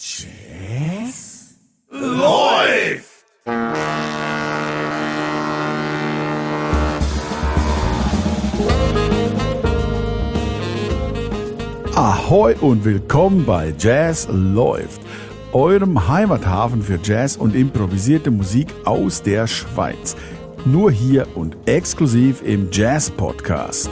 Jazz läuft! Ahoi und willkommen bei Jazz läuft, eurem Heimathafen für Jazz und improvisierte Musik aus der Schweiz. Nur hier und exklusiv im Jazz-Podcast.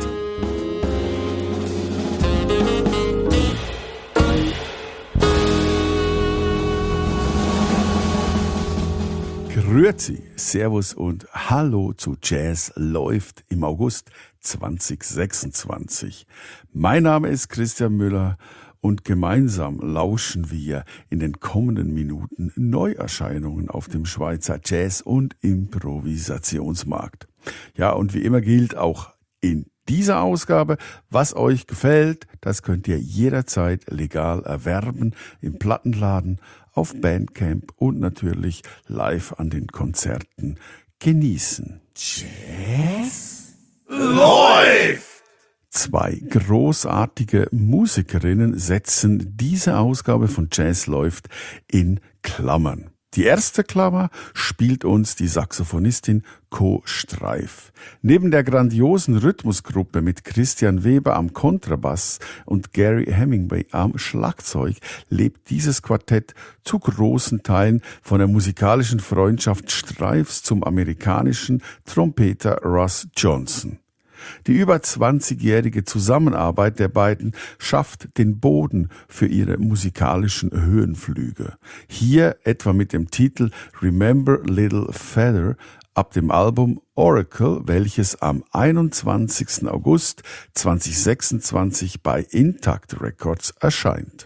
Grüezi, Servus und Hallo zu Jazz läuft im August 2026. Mein Name ist Christian Müller und gemeinsam lauschen wir in den kommenden Minuten Neuerscheinungen auf dem Schweizer Jazz- und Improvisationsmarkt. Ja, und wie immer gilt auch in dieser Ausgabe, was euch gefällt, das könnt ihr jederzeit legal erwerben im Plattenladen, auf Bandcamp und natürlich live an den Konzerten genießen. Jazz läuft! Zwei großartige Musikerinnen setzen diese Ausgabe von Jazz läuft in Klammern. Die erste Klammer spielt uns die Saxophonistin Co. Streif. Neben der grandiosen Rhythmusgruppe mit Christian Weber am Kontrabass und Gary Hemingway am Schlagzeug lebt dieses Quartett zu großen Teilen von der musikalischen Freundschaft Streifs zum amerikanischen Trompeter Russ Johnson. Die über 20-jährige Zusammenarbeit der beiden schafft den Boden für ihre musikalischen Höhenflüge. Hier etwa mit dem Titel Remember Little Feather ab dem Album Oracle, welches am 21. August 2026 bei Intact Records erscheint.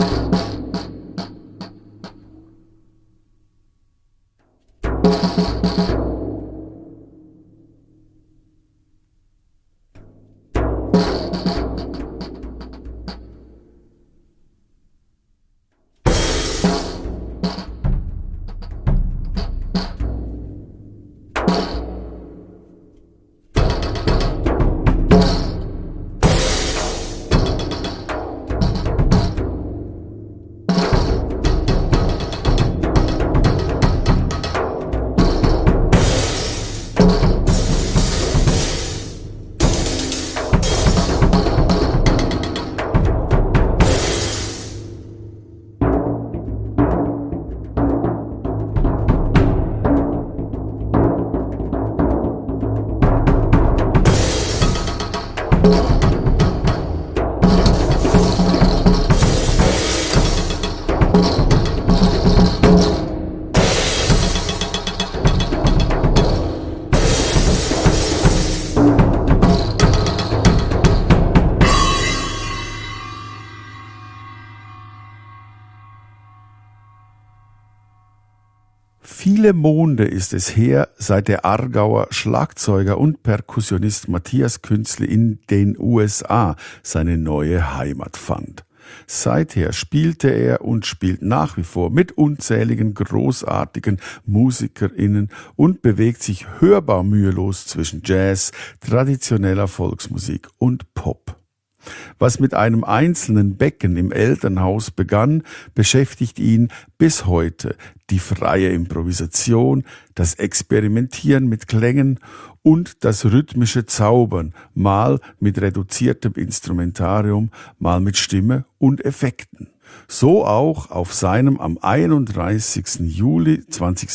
Viele Monde ist es her, seit der Aargauer Schlagzeuger und Perkussionist Matthias Künzle in den USA seine neue Heimat fand. Seither spielte er und spielt nach wie vor mit unzähligen großartigen MusikerInnen und bewegt sich hörbar mühelos zwischen Jazz, traditioneller Volksmusik und Pop. Was mit einem einzelnen Becken im Elternhaus begann, beschäftigt ihn bis heute. Die freie Improvisation, das Experimentieren mit Klängen und das rhythmische Zaubern, mal mit reduziertem Instrumentarium, mal mit Stimme und Effekten. So auch auf seinem am 31. Juli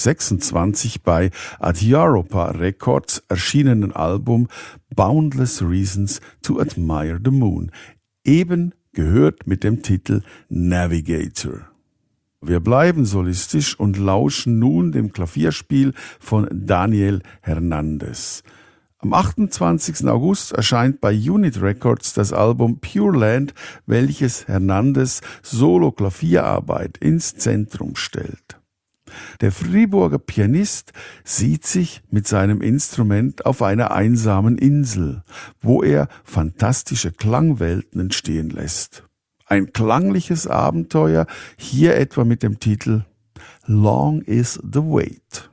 2026 bei Adyaropa Records erschienenen Album Boundless Reasons to Admire the Moon, eben gehört mit dem Titel Navigator. Wir bleiben solistisch und lauschen nun dem Klavierspiel von Daniel Hernandez. Am 28. August erscheint bei Unit Records das Album Pure Land, welches Hernandez Solo-Klavierarbeit ins Zentrum stellt. Der Friburger Pianist sieht sich mit seinem Instrument auf einer einsamen Insel, wo er fantastische Klangwelten entstehen lässt. Ein klangliches Abenteuer, hier etwa mit dem Titel Long is the Wait.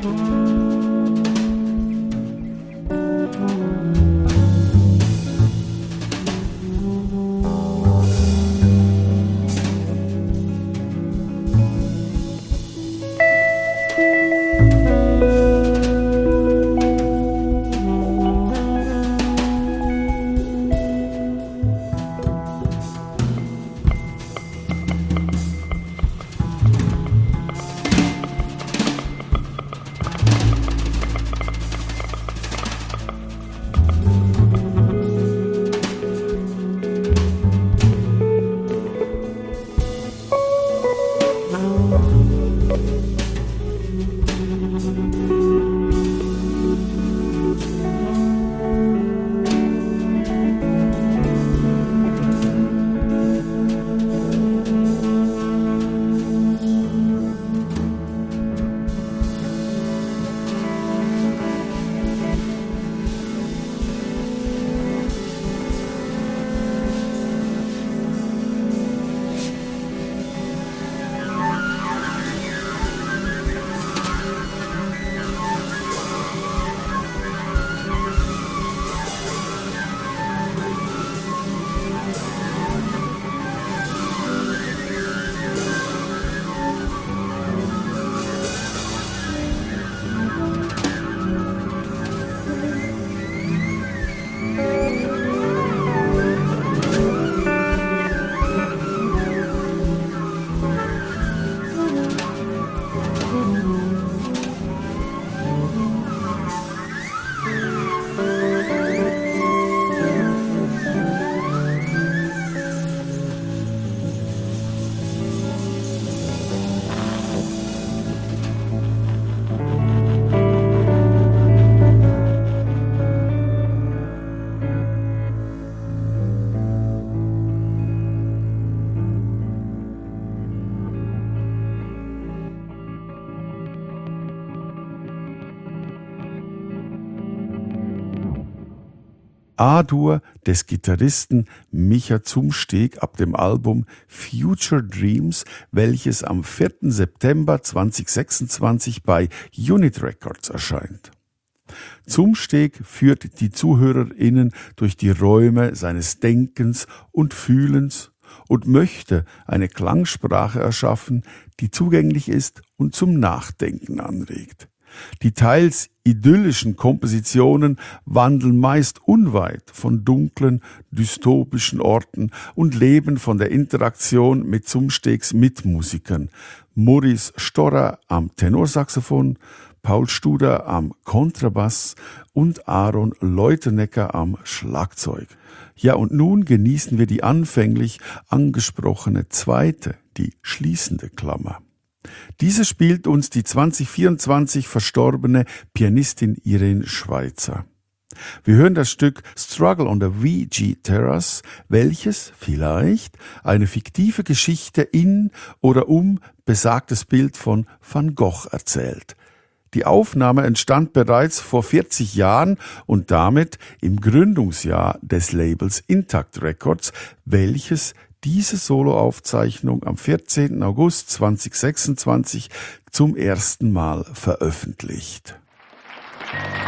A-Dur des Gitarristen Micha Zumsteeg ab dem Album Future Dreams, welches am 4. September 2026 bei Unit Records erscheint. Zumsteeg führt die ZuhörerInnen durch die Räume seines Denkens und Fühlens und möchte eine Klangsprache erschaffen, die zugänglich ist und zum Nachdenken anregt. Die teils idyllischen Kompositionen wandeln meist unweit von dunklen, dystopischen Orten und leben von der Interaktion mit Zumsteegs Mitmusikern. Maurice Storrer am Tenorsaxophon, Paul Studer am Kontrabass und Aaron Leutenecker am Schlagzeug. Ja, und nun genießen wir die anfänglich angesprochene zweite, die schließende Klammer. Diese spielt uns die 2024 verstorbene Pianistin Irene Schweizer. Wir hören das Stück Struggle on the VG Terrace, welches vielleicht eine fiktive Geschichte in oder um besagtes Bild von Van Gogh erzählt. Die Aufnahme entstand bereits vor 40 Jahren und damit im Gründungsjahr des Labels Intact Records, welches diese Soloaufzeichnung am 14. August 2026 zum ersten Mal veröffentlicht.